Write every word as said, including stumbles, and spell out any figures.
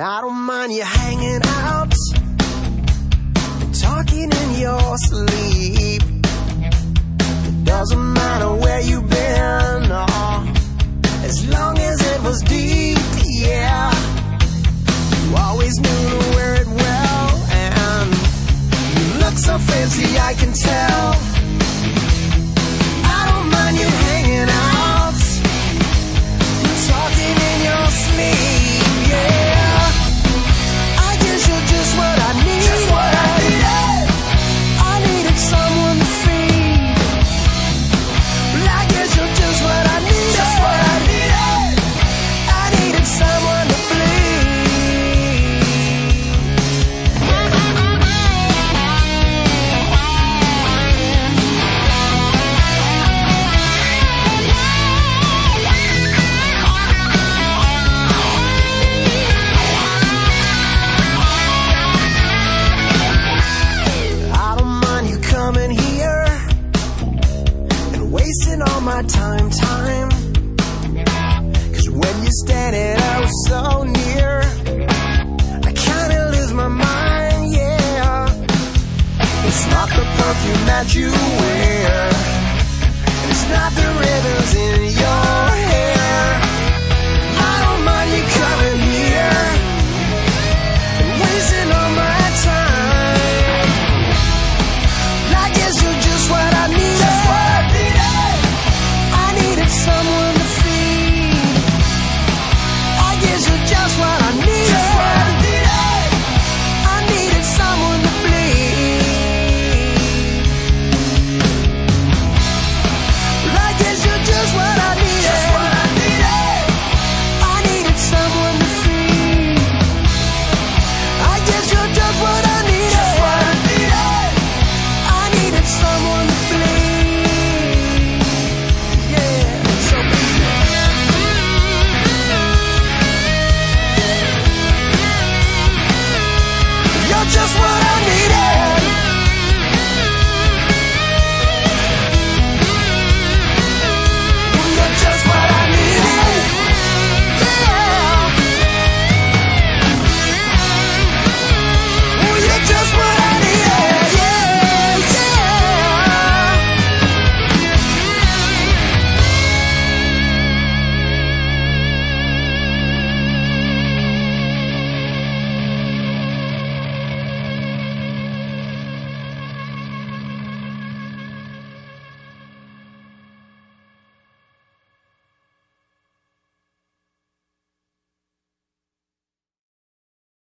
I don't mind you hanging out, talking in your sleep. It doesn't matter where you've been, oh, as long as it was deep, yeah. You always knew to wear it well, and you look so fancy, I can tell. I don't mind you hanging out, talking in your sleep, yeah. I guess you're just what I need. Just what I needed. I needed someone to feed. Well, I guess you're just what I needed. Just what I needed. I needed someone to all my time, time. Cause when you're standing oh so near, I kinda lose my mind, yeah. It's not the perfume that you wear, and it's not the rhythms in your